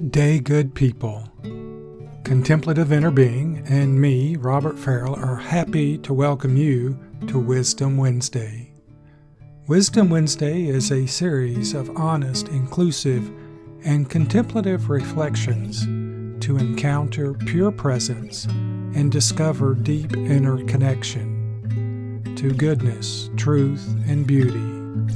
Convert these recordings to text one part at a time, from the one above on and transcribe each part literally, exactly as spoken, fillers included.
Good day, good people. Contemplative Inner Being and me, Robert Farrell, are happy to welcome you to Wisdom Wednesday. Wisdom Wednesday is a series of honest, inclusive, and contemplative reflections to encounter pure presence and discover deep inner connection to goodness, truth, and beauty.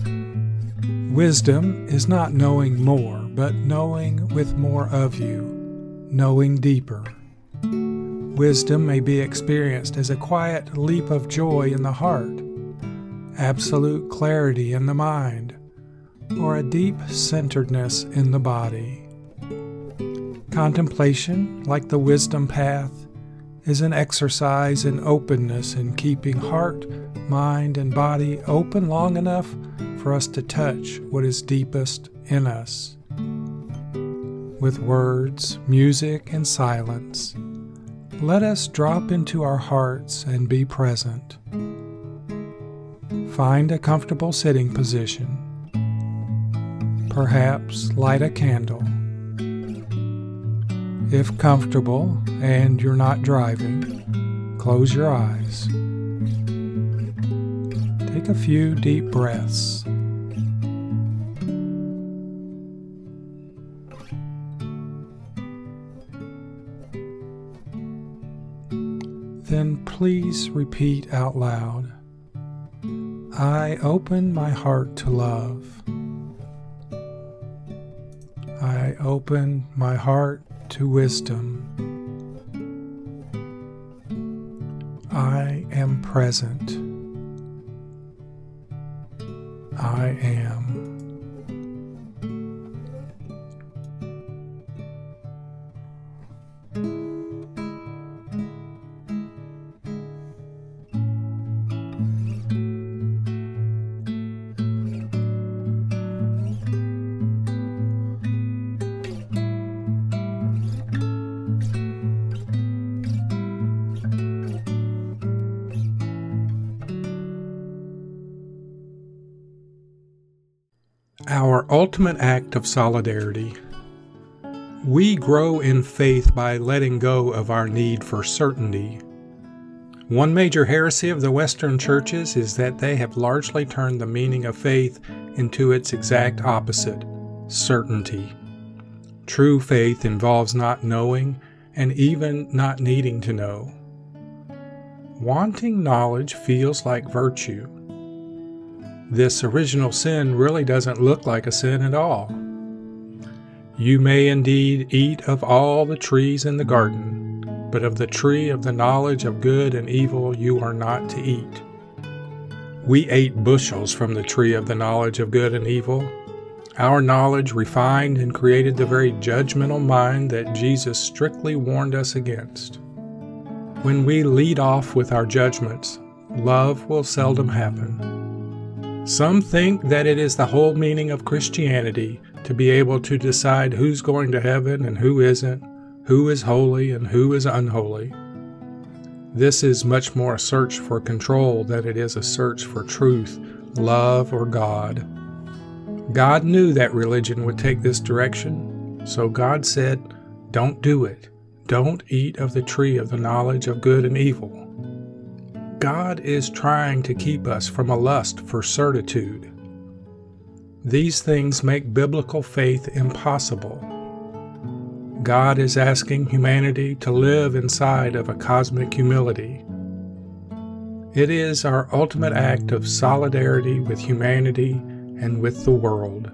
Wisdom is not knowing more, but knowing with more of you, knowing deeper. Wisdom may be experienced as a quiet leap of joy in the heart, absolute clarity in the mind, or a deep centeredness in the body. Contemplation, like the wisdom path, is an exercise in openness in keeping heart, mind, and body open long enough for us to touch what is deepest in us. With words, music, and silence, let us drop into our hearts and be present. Find a comfortable sitting position. Perhaps light a candle. If comfortable and you're not driving, close your eyes. Take a few deep breaths. Then please repeat out loud, I open my heart to love. I open my heart to wisdom. I am present. I am. Our ultimate act of solidarity. We grow in faith by letting go of our need for certainty. One major heresy of the Western churches is that they have largely turned the meaning of faith into its exact opposite, certainty. True faith involves not knowing and even not needing to know. Wanting knowledge feels like virtue. This original sin really doesn't look like a sin at all. You may indeed eat of all the trees in the garden, but of the tree of the knowledge of good and evil you are not to eat. We ate bushels from the tree of the knowledge of good and evil. Our knowledge refined and created the very judgmental mind that Jesus strictly warned us against. When we lead off with our judgments, love will seldom happen. Some think that it is the whole meaning of Christianity to be able to decide who's going to heaven and who isn't, who is holy and who is unholy. This is much more a search for control than it is a search for truth, love, or God. God knew that religion would take this direction, so God said, don't do it. Don't eat of the tree of the knowledge of good and evil. God is trying to keep us from a lust for certitude. These things make biblical faith impossible. God is asking humanity to live inside of a cosmic humility. It is our ultimate act of solidarity with humanity and with the world.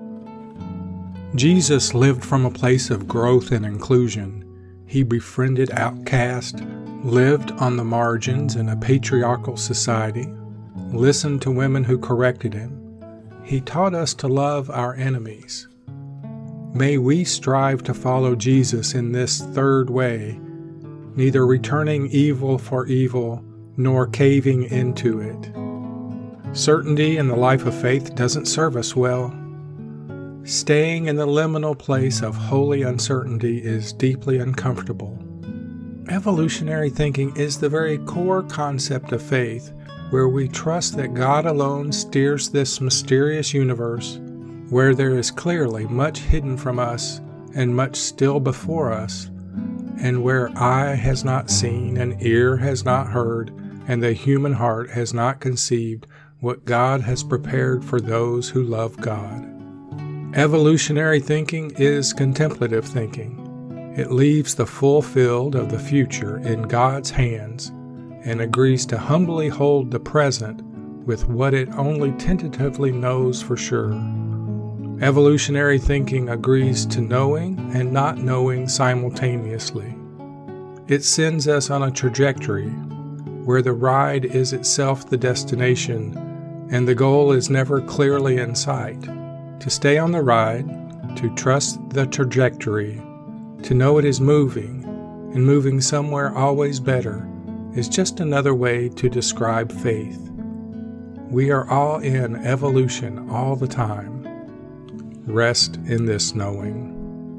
Jesus lived from a place of growth and inclusion. He befriended outcasts, lived on the margins in a patriarchal society, listened to women who corrected him. He taught us to love our enemies. May we strive to follow Jesus in this third way, neither returning evil for evil nor caving into it. Certainty in the life of faith doesn't serve us well. Staying in the liminal place of holy uncertainty is deeply uncomfortable. Evolutionary thinking is the very core concept of faith, where we trust that God alone steers this mysterious universe, where there is clearly much hidden from us and much still before us, and where eye has not seen, and ear has not heard, and the human heart has not conceived what God has prepared for those who love God. Evolutionary thinking is contemplative thinking. It leaves the full field of the future in God's hands and agrees to humbly hold the present with what it only tentatively knows for sure. Evolutionary thinking agrees to knowing and not knowing simultaneously. It sends us on a trajectory where the ride is itself the destination and the goal is never clearly in sight. To stay on the ride, to trust the trajectory, to know it is moving, and moving somewhere always better, is just another way to describe faith. We are all in evolution all the time. Rest in this knowing.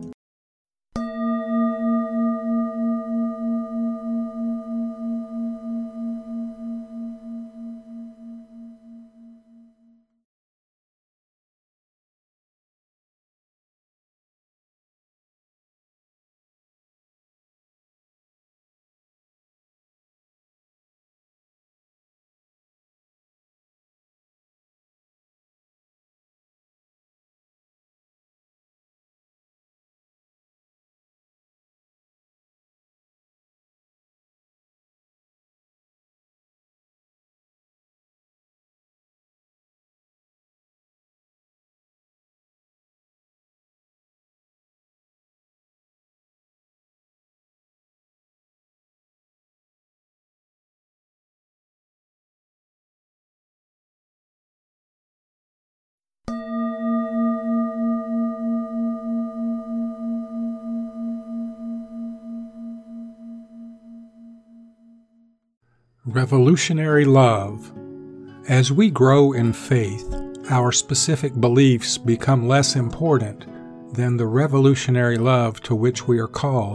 Revolutionary love. As we grow in faith, our specific beliefs become less important than the revolutionary love to which we are called.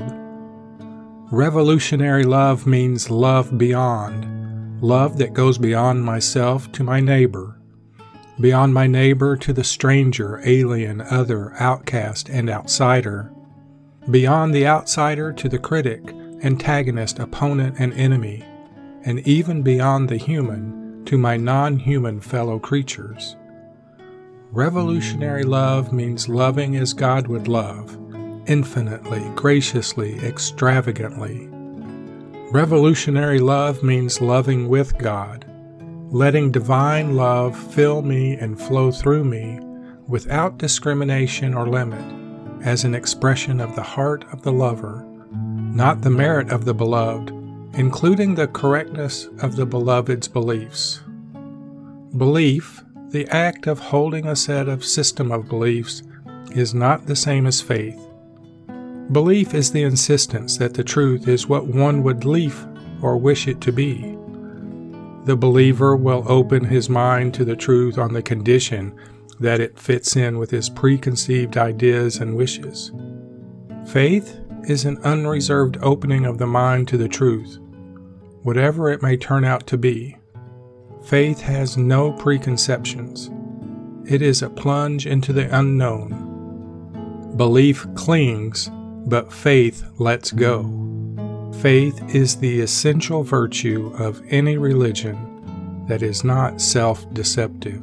Revolutionary love means love beyond, love that goes beyond myself to my neighbor, beyond my neighbor to the stranger, alien, other, outcast, and outsider, beyond the outsider to the critic, antagonist, opponent, and enemy, and even beyond the human to my non-human fellow creatures. Revolutionary love means loving as God would love, infinitely, graciously, extravagantly. Revolutionary love means loving with God, letting divine love fill me and flow through me without discrimination or limit, as an expression of the heart of the lover, not the merit of the beloved, including the correctness of the beloved's beliefs. Belief, the act of holding a set of system of beliefs, is not the same as faith. Belief is the insistence that the truth is what one would leaf or wish it to be. The believer will open his mind to the truth on the condition that it fits in with his preconceived ideas and wishes. Faith is an unreserved opening of the mind to the truth, whatever it may turn out to be. Faith has no preconceptions. It is a plunge into the unknown. Belief clings, but faith lets go. Faith is the essential virtue of any religion that is not self-deceptive.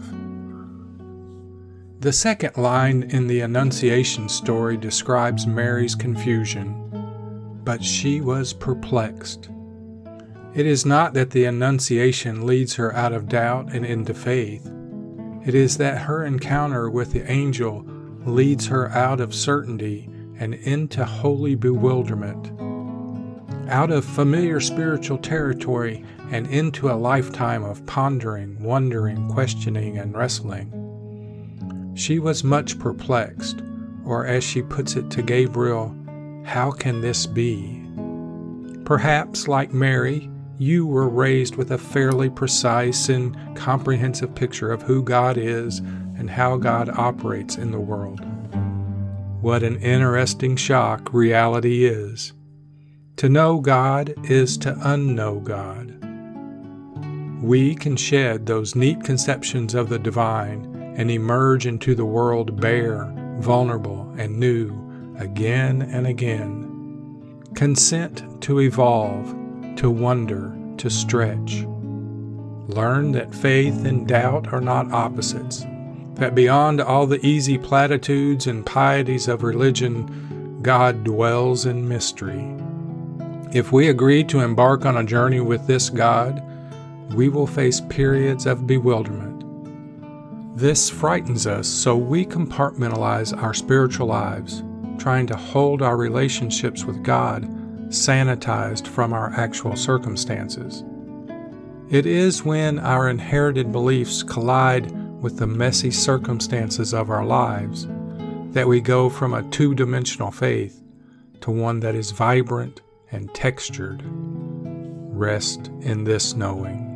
The second line in the Annunciation story describes Mary's confusion, but she was perplexed. It is not that the Annunciation leads her out of doubt and into faith. It is that her encounter with the angel leads her out of certainty and into holy bewilderment, out of familiar spiritual territory and into a lifetime of pondering, wondering, questioning, and wrestling. She was much perplexed, or as she puts it to Gabriel, how can this be? Perhaps, like Mary, you were raised with a fairly precise and comprehensive picture of who God is and how God operates in the world. What an interesting shock reality is. To know God is to unknow God. We can shed those neat conceptions of the divine and emerge into the world bare, vulnerable, and new, again and again. Consent to evolve, to wonder, to stretch. Learn that faith and doubt are not opposites, that beyond all the easy platitudes and pieties of religion, God dwells in mystery. If we agree to embark on a journey with this God, we will face periods of bewilderment. This frightens us, so we compartmentalize our spiritual lives, trying to hold our relationships with God sanitized from our actual circumstances. It is when our inherited beliefs collide with the messy circumstances of our lives that we go from a two-dimensional faith to one that is vibrant and textured. Rest in this knowing.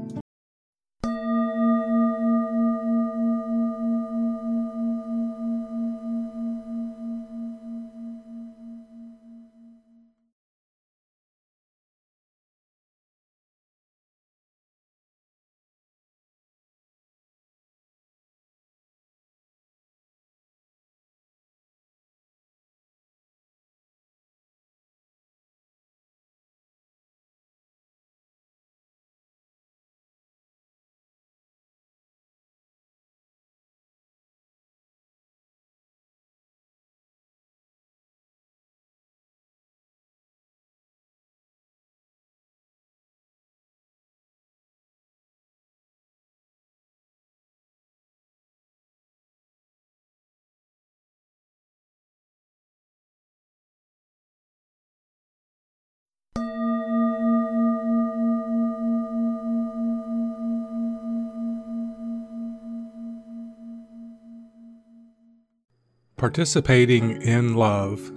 Participating in love.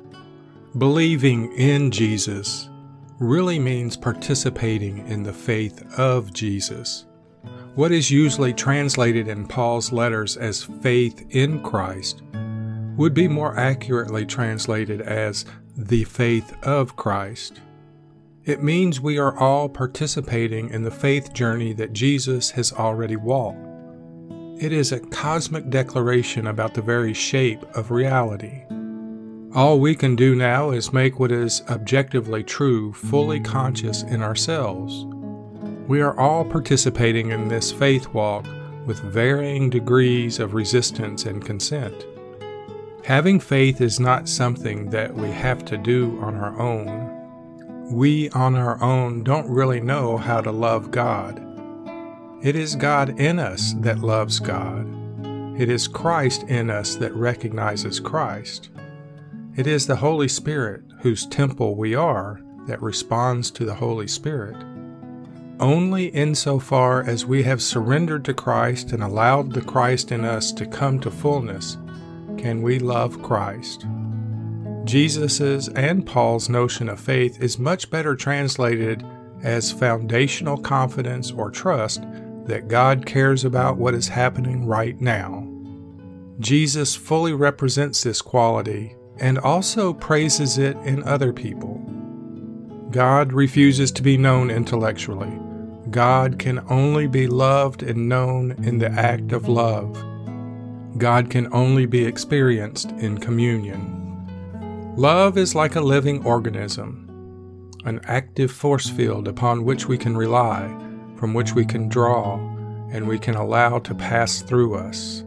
Believing in Jesus really means participating in the faith of Jesus. What is usually translated in Paul's letters as faith in Christ would be more accurately translated as the faith of Christ. It means we are all participating in the faith journey that Jesus has already walked. It is a cosmic declaration about the very shape of reality. All we can do now is make what is objectively true fully conscious in ourselves. We are all participating in this faith walk with varying degrees of resistance and consent. Having faith is not something that we have to do on our own. We on our own don't really know how to love God. It is God in us that loves God. It is Christ in us that recognizes Christ. It is the Holy Spirit, whose temple we are, that responds to the Holy Spirit. Only insofar as we have surrendered to Christ and allowed the Christ in us to come to fullness can we love Christ. Jesus's and Paul's notion of faith is much better translated as foundational confidence or trust that God cares about what is happening right now. Jesus fully represents this quality and also praises it in other people. God refuses to be known intellectually. God can only be loved and known in the act of love. God can only be experienced in communion. Love is like a living organism, an active force field upon which we can rely, from which we can draw, and we can allow to pass through us.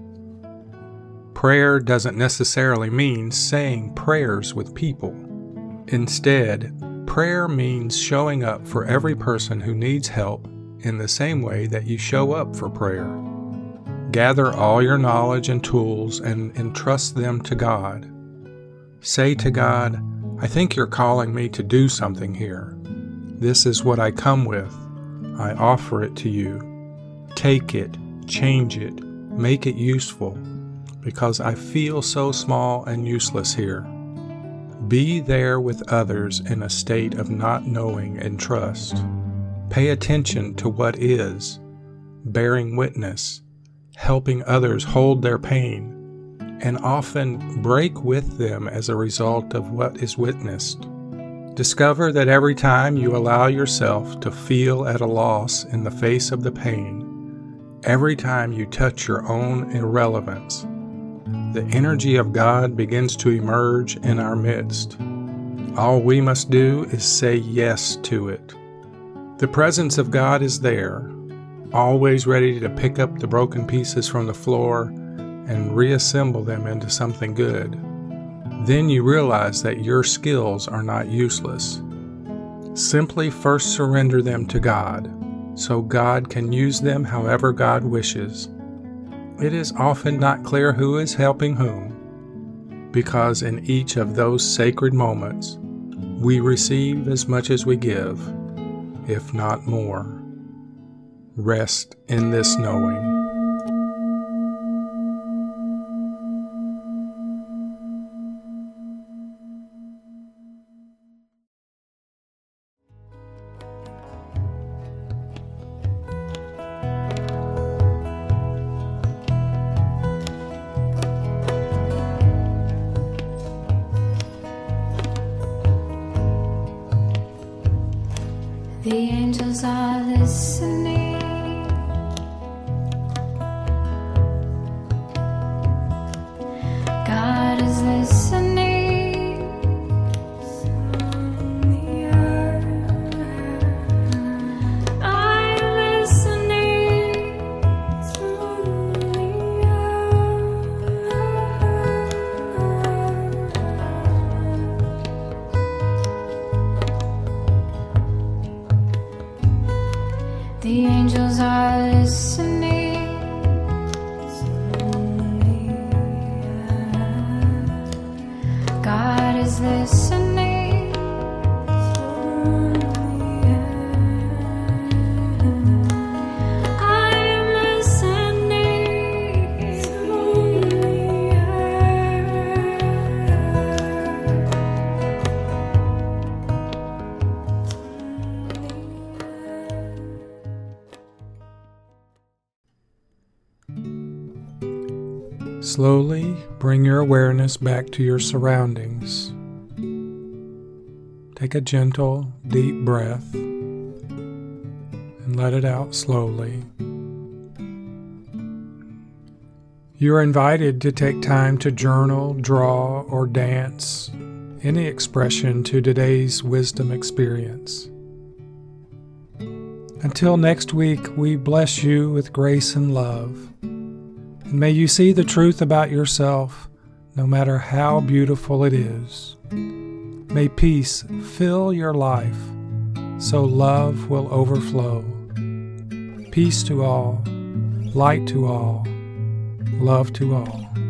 Prayer doesn't necessarily mean saying prayers with people. Instead, prayer means showing up for every person who needs help in the same way that you show up for prayer. Gather all your knowledge and tools and entrust them to God. Say to God, I think you're calling me to do something here. This is what I come with. I offer it to you. Take it, change it, make it useful, because I feel so small and useless here. Be there with others in a state of not knowing and trust. Pay attention to what is, bearing witness, helping others hold their pain, and often break with them as a result of what is witnessed. Discover that every time you allow yourself to feel at a loss in the face of the pain, every time you touch your own irrelevance, the energy of God begins to emerge in our midst. All we must do is say yes to it. The presence of God is there, always ready to pick up the broken pieces from the floor and reassemble them into something good. Then you realize that your skills are not useless. Simply first surrender them to God, so God can use them however God wishes. It is often not clear who is helping whom, because in each of those sacred moments, we receive as much as we give, if not more. Rest in this knowing. The angels are listening. God is listening. I'm listening. The angels are listening. God is listening. I am Slowly bring your awareness back to your surroundings. Take a gentle, deep breath and let it out slowly. You are invited to take time to journal, draw, or dance, any expression to today's wisdom experience. Until next week, we bless you with grace and love. And may you see the truth about yourself, no matter how beautiful it is. May peace fill your life, so love will overflow. Peace to all, light to all, love to all.